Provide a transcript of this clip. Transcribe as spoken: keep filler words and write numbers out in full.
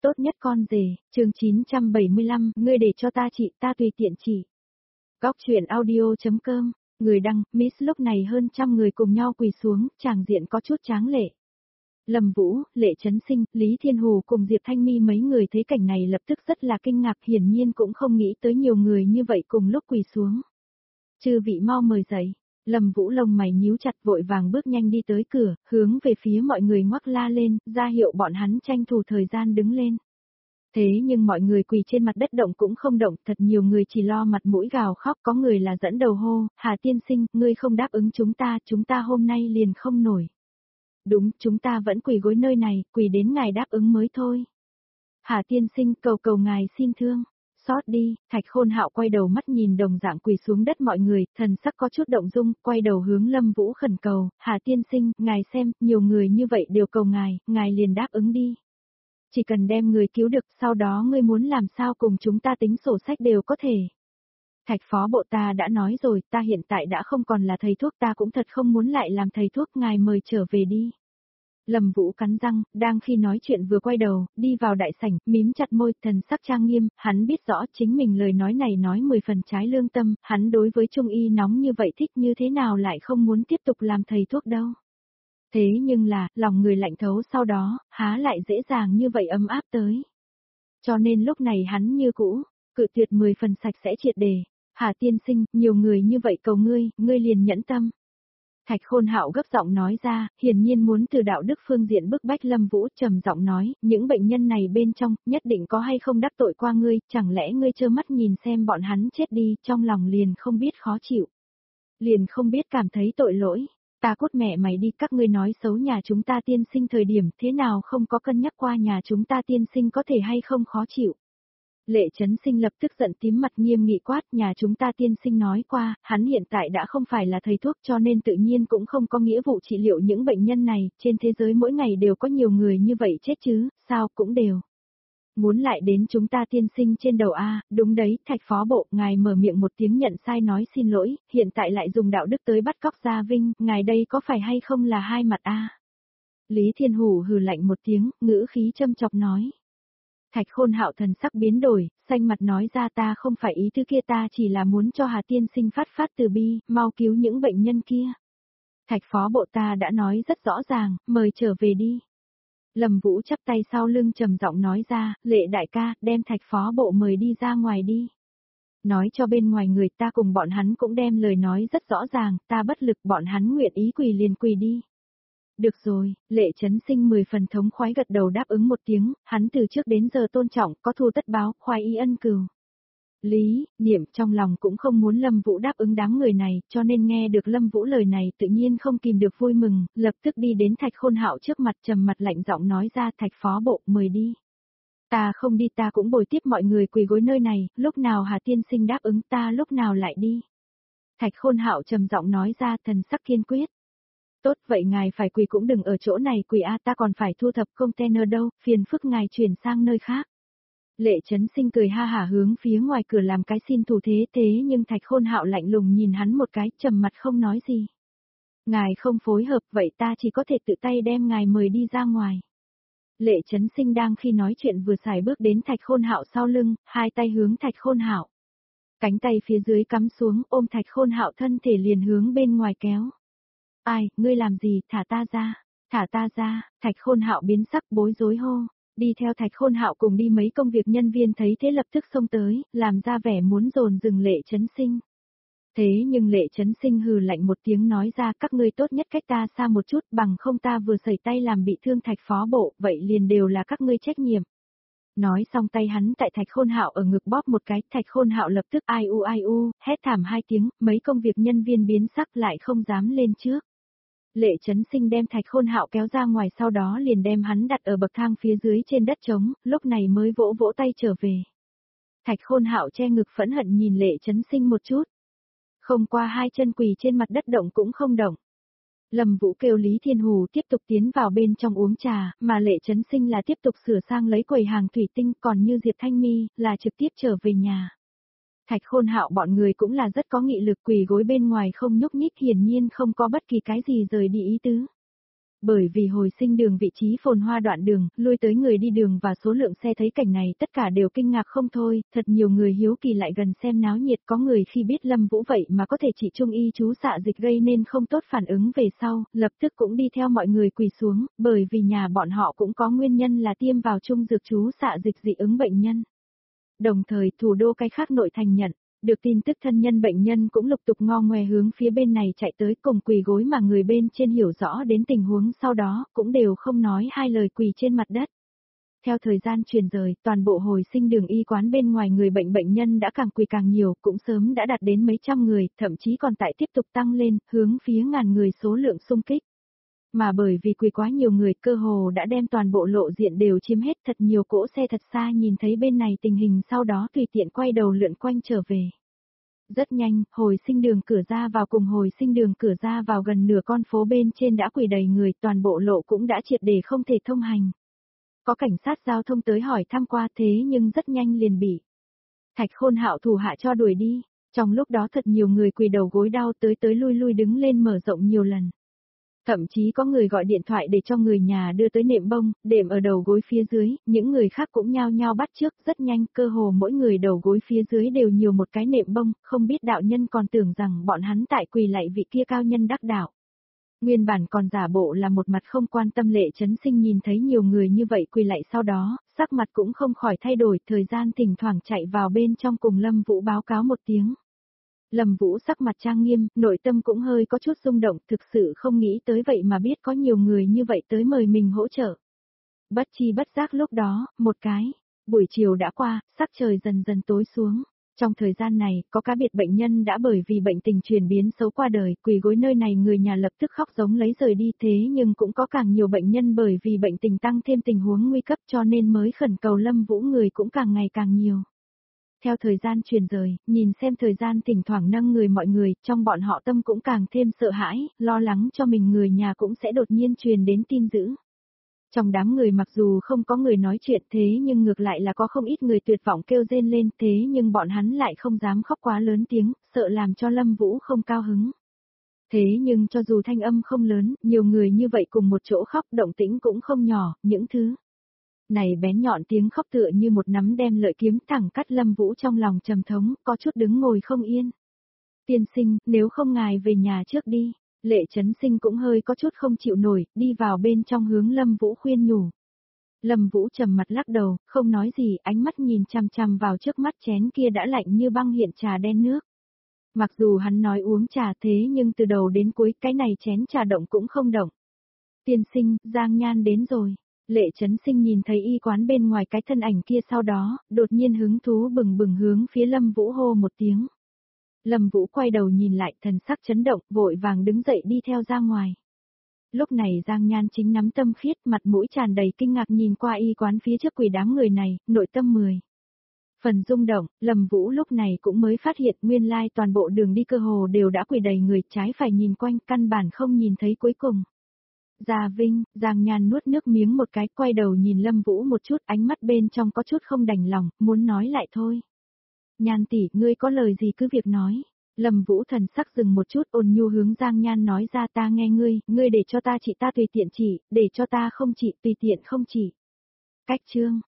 Tốt nhất con rể, chương chín trăm bảy mươi lăm, ngươi để cho ta trị, ta tùy tiện trị. Góc truyện audio.com, người đăng, Miss lúc này hơn trăm người cùng nhau quỳ xuống, tràng diện có chút tráng lệ. Lâm Vũ, Lệ Chấn Sinh, Lý Thiên Hù cùng Diệp Thanh Mi mấy người thấy cảnh này lập tức rất là kinh ngạc, hiển nhiên cũng không nghĩ tới nhiều người như vậy cùng lúc quỳ xuống. Chư vị mau mời dậy. Lâm Vũ lông mày nhíu chặt vội vàng bước nhanh đi tới cửa, hướng về phía mọi người ngoắc la lên, ra hiệu bọn hắn tranh thủ thời gian đứng lên. Thế nhưng mọi người quỳ trên mặt đất động cũng không động, thật nhiều người chỉ lo mặt mũi gào khóc, có người là dẫn đầu hô, Hà tiên sinh, ngươi không đáp ứng chúng ta, chúng ta hôm nay liền không nổi. Đúng, chúng ta vẫn quỳ gối nơi này, quỳ đến ngài đáp ứng mới thôi. Hà tiên sinh, cầu cầu ngài xin thương. Xót đi, Thạch Khôn Hạo quay đầu mắt nhìn đồng dạng quỳ xuống đất mọi người, thần sắc có chút động dung, quay đầu hướng Lâm Vũ khẩn cầu, Hà tiên sinh, ngài xem, nhiều người như vậy đều cầu ngài, ngài liền đáp ứng đi. Chỉ cần đem người cứu được, sau đó ngươi muốn làm sao cùng chúng ta tính sổ sách đều có thể. Thạch phó bộ ta đã nói rồi, ta hiện tại đã không còn là thầy thuốc, ta cũng thật không muốn lại làm thầy thuốc, ngài mời trở về đi. Lâm Vũ cắn răng, đang khi nói chuyện vừa quay đầu, đi vào đại sảnh, mím chặt môi, thần sắc trang nghiêm, hắn biết rõ chính mình lời nói này nói mười phần trái lương tâm, hắn đối với trung y nóng như vậy thích như thế nào lại không muốn tiếp tục làm thầy thuốc đâu. Thế nhưng là, lòng người lạnh thấu sau đó, há lại dễ dàng như vậy ấm áp tới. Cho nên lúc này hắn như cũ, cự tuyệt mười phần sạch sẽ triệt đề, Hà tiên sinh, nhiều người như vậy cầu ngươi, ngươi liền nhẫn tâm. Thạch Khôn Hạo gấp giọng nói ra, hiển nhiên muốn từ đạo đức phương diện bức bách Lâm Vũ, trầm giọng nói, những bệnh nhân này bên trong, nhất định có hay không đắc tội qua ngươi, chẳng lẽ ngươi trơ mắt nhìn xem bọn hắn chết đi, trong lòng liền không biết khó chịu. Liền không biết cảm thấy tội lỗi, ta cút mẹ mày đi, các ngươi nói xấu nhà chúng ta tiên sinh thời điểm, thế nào không có cân nhắc qua nhà chúng ta tiên sinh có thể hay không khó chịu. Lệ Chấn Sinh lập tức giận tím mặt nghiêm nghị quát, nhà chúng ta tiên sinh nói qua, hắn hiện tại đã không phải là thầy thuốc cho nên tự nhiên cũng không có nghĩa vụ trị liệu những bệnh nhân này, trên thế giới mỗi ngày đều có nhiều người như vậy chết chứ, sao cũng đều. Muốn lại đến chúng ta tiên sinh trên đầu A, đúng đấy, Thạch phó bộ, ngài mở miệng một tiếng nhận sai nói xin lỗi, hiện tại lại dùng đạo đức tới bắt cóc Gia Vinh, ngài đây có phải hay không là hai mặt A. Lý Thiên Hủ hừ lạnh một tiếng, ngữ khí châm chọc nói. Thạch Khôn Hạo thần sắc biến đổi, xanh mặt nói ra ta không phải ý tứ kia, ta chỉ là muốn cho Hà tiên sinh phát phát từ bi, mau cứu những bệnh nhân kia. Thạch phó bộ ta đã nói rất rõ ràng, mời trở về đi. Lâm Vũ chắp tay sau lưng trầm giọng nói ra, Lệ đại ca, đem Thạch phó bộ mời đi ra ngoài đi. Nói cho bên ngoài người ta cùng bọn hắn cũng đem lời nói rất rõ ràng, ta bất lực, bọn hắn nguyện ý quỳ liền quỳ đi. Được rồi, Lệ Chấn Sinh mười phần thống khoái gật đầu đáp ứng một tiếng, hắn từ trước đến giờ tôn trọng, có thù tất báo, khoái ý ân cừu. Lý, Niệm trong lòng cũng không muốn Lâm Vũ đáp ứng đám người này, cho nên nghe được Lâm Vũ lời này tự nhiên không kìm được vui mừng, lập tức đi đến Thạch Khôn Hạo trước mặt trầm mặt lạnh giọng nói ra, Thạch phó bộ, mời đi. Ta không đi, ta cũng bồi tiếp mọi người quỳ gối nơi này, lúc nào Hà tiên sinh đáp ứng ta lúc nào lại đi. Thạch Khôn Hạo trầm giọng nói ra, thần sắc kiên quyết. Tốt vậy ngài phải quỳ cũng đừng ở chỗ này quỳ a, ta còn phải thu thập container đâu, phiền phức ngài chuyển sang nơi khác. Lệ Chấn Sinh cười ha hả hướng phía ngoài cửa làm cái xin thủ thế thế nhưng Thạch Khôn Hạo lạnh lùng nhìn hắn một cái, trầm mặt không nói gì. Ngài không phối hợp vậy ta chỉ có thể tự tay đem ngài mời đi ra ngoài. Lệ Chấn Sinh đang khi nói chuyện vừa xài bước đến Thạch Khôn Hạo sau lưng, hai tay hướng Thạch Khôn Hạo. Cánh tay phía dưới cắm xuống ôm Thạch Khôn Hạo thân thể liền hướng bên ngoài kéo. Ai, ngươi làm gì, thả ta ra, thả ta ra, Thạch Khôn Hạo biến sắc bối rối hô, đi theo Thạch Khôn Hạo cùng đi mấy công việc nhân viên thấy thế lập tức xông tới, làm ra vẻ muốn dồn dừng Lệ Chấn Sinh. Thế nhưng Lệ Chấn Sinh hừ lạnh một tiếng nói ra, các ngươi tốt nhất cách ta xa một chút, bằng không ta vừa sẩy tay làm bị thương Thạch phó bộ, vậy liền đều là các ngươi trách nhiệm. Nói xong tay hắn tại Thạch Khôn Hạo ở ngực bóp một cái, Thạch Khôn Hạo lập tức ai u ai u, hét thảm hai tiếng, mấy công việc nhân viên biến sắc lại không dám lên trước. Lệ Chấn Sinh đem Thạch Khôn Hạo kéo ra ngoài sau đó liền đem hắn đặt ở bậc thang phía dưới trên đất trống, lúc này mới vỗ vỗ tay trở về. Thạch Khôn Hạo che ngực phẫn hận nhìn Lệ Chấn Sinh một chút. Không qua hai chân quỳ trên mặt đất động cũng không động. Lâm Vũ kêu Lý Thiên Hù tiếp tục tiến vào bên trong uống trà, mà Lệ Chấn Sinh là tiếp tục sửa sang lấy quầy hàng thủy tinh, còn như Diệp Thanh Mi là trực tiếp trở về nhà. Thạch Khôn Hạo bọn người cũng là rất có nghị lực, quỳ gối bên ngoài không nhúc nhích, hiển nhiên không có bất kỳ cái gì rời đi ý tứ. Bởi vì hồi sinh đường vị trí phồn hoa đoạn đường, lui tới người đi đường và số lượng xe thấy cảnh này tất cả đều kinh ngạc không thôi, thật nhiều người hiếu kỳ lại gần xem náo nhiệt, có người khi biết Lâm Vũ vậy mà có thể chỉ trung y chú xạ dịch gây nên không tốt phản ứng về sau, lập tức cũng đi theo mọi người quỳ xuống, bởi vì nhà bọn họ cũng có nguyên nhân là tiêm vào trung dược chú xạ dịch dị ứng bệnh nhân. Đồng thời thủ đô cái khác nội thành nhận. Được tin tức thân nhân bệnh nhân cũng lục tục ngo ngoe hướng phía bên này chạy tới cùng quỳ gối mà người bên trên hiểu rõ đến tình huống sau đó cũng đều không nói hai lời quỳ trên mặt đất. Theo thời gian truyền rời, toàn bộ hồi sinh đường y quán bên ngoài người bệnh bệnh nhân đã càng quỳ càng nhiều, cũng sớm đã đạt đến mấy trăm người, thậm chí còn tại tiếp tục tăng lên, hướng phía ngàn người số lượng xung kích. Mà bởi vì quỳ quá nhiều người cơ hồ đã đem toàn bộ lộ diện đều chiếm hết, thật nhiều cỗ xe thật xa nhìn thấy bên này tình hình sau đó tùy tiện quay đầu lượn quanh trở về. Rất nhanh, hồi sinh đường cửa ra vào cùng hồi sinh đường cửa ra vào gần nửa con phố bên trên đã quỳ đầy người, toàn bộ lộ cũng đã triệt để không thể thông hành. Có cảnh sát giao thông tới hỏi thăm qua thế nhưng rất nhanh liền bị Thạch Khôn Hạo thủ hạ cho đuổi đi, trong lúc đó thật nhiều người quỳ đầu gối đau tới tới lui lui đứng lên mở rộng nhiều lần. Thậm chí có người gọi điện thoại để cho người nhà đưa tới nệm bông, đệm ở đầu gối phía dưới, những người khác cũng nhao nhao bắt chước, rất nhanh, cơ hồ mỗi người đầu gối phía dưới đều nhiều một cái nệm bông, không biết đạo nhân còn tưởng rằng bọn hắn tại quỳ lạy vị kia cao nhân đắc đạo. Nguyên bản còn giả bộ là một mặt không quan tâm Lệ Chấn Sinh nhìn thấy nhiều người như vậy quỳ lạy sau đó, sắc mặt cũng không khỏi thay đổi, thời gian thỉnh thoảng chạy vào bên trong cùng Lâm Vũ báo cáo một tiếng. Lâm Vũ sắc mặt trang nghiêm, nội tâm cũng hơi có chút rung động, thực sự không nghĩ tới vậy mà biết có nhiều người như vậy tới mời mình hỗ trợ. Bất chi bất giác lúc đó, một cái, buổi chiều đã qua, sắc trời dần dần tối xuống. Trong thời gian này, có cá biệt bệnh nhân đã bởi vì bệnh tình chuyển biến xấu qua đời, quỳ gối nơi này người nhà lập tức khóc giống lấy rời đi, thế nhưng cũng có càng nhiều bệnh nhân bởi vì bệnh tình tăng thêm tình huống nguy cấp cho nên mới khẩn cầu Lâm Vũ người cũng càng ngày càng nhiều. Theo thời gian truyền rời, nhìn xem thời gian thỉnh thoảng nâng người mọi người, trong bọn họ tâm cũng càng thêm sợ hãi, lo lắng cho mình người nhà cũng sẽ đột nhiên truyền đến tin dữ. Trong đám người mặc dù không có người nói chuyện thế nhưng ngược lại là có không ít người tuyệt vọng kêu rên lên thế nhưng bọn hắn lại không dám khóc quá lớn tiếng, sợ làm cho Lâm Vũ không cao hứng. Thế nhưng cho dù thanh âm không lớn, nhiều người như vậy cùng một chỗ khóc động tĩnh cũng không nhỏ, những thứ này bén nhọn tiếng khóc tựa như một nắm đem lợi kiếm thẳng cắt Lâm Vũ trong lòng trầm thống, có chút đứng ngồi không yên. Tiên sinh, nếu không ngài về nhà trước đi. Lệ Chấn Sinh cũng hơi có chút không chịu nổi, đi vào bên trong hướng Lâm Vũ khuyên nhủ. Lâm Vũ trầm mặt lắc đầu, không nói gì, ánh mắt nhìn chằm chằm vào trước mắt chén kia đã lạnh như băng hiện trà đen nước. Mặc dù hắn nói uống trà thế nhưng từ đầu đến cuối cái này chén trà động cũng không động. Tiên sinh, Giang Nhan đến rồi. Lệ Chấn Sinh nhìn thấy y quán bên ngoài cái thân ảnh kia sau đó, đột nhiên hứng thú bừng bừng hướng phía Lâm Vũ hô một tiếng. Lâm Vũ quay đầu nhìn lại, thần sắc chấn động, vội vàng đứng dậy đi theo ra ngoài. Lúc này Giang Nhan chính nắm tâm khiết, mặt mũi tràn đầy kinh ngạc nhìn qua y quán phía trước quỳ đám người này, nội tâm mười. Phần rung động, Lâm Vũ lúc này cũng mới phát hiện nguyên lai toàn bộ đường đi cơ hồ đều đã quỳ đầy người, trái phải nhìn quanh, căn bản không nhìn thấy cuối cùng. Gia Vinh, Giang Nhan nuốt nước miếng một cái, quay đầu nhìn Lâm Vũ một chút, ánh mắt bên trong có chút không đành lòng, muốn nói lại thôi. Nhan tỷ, ngươi có lời gì cứ việc nói. Lâm Vũ thần sắc dừng một chút, ôn nhu hướng Giang Nhan nói ra, ta nghe ngươi, ngươi để cho ta trị ta tùy tiện trị, để cho ta không trị tùy tiện không trị. Cách chương,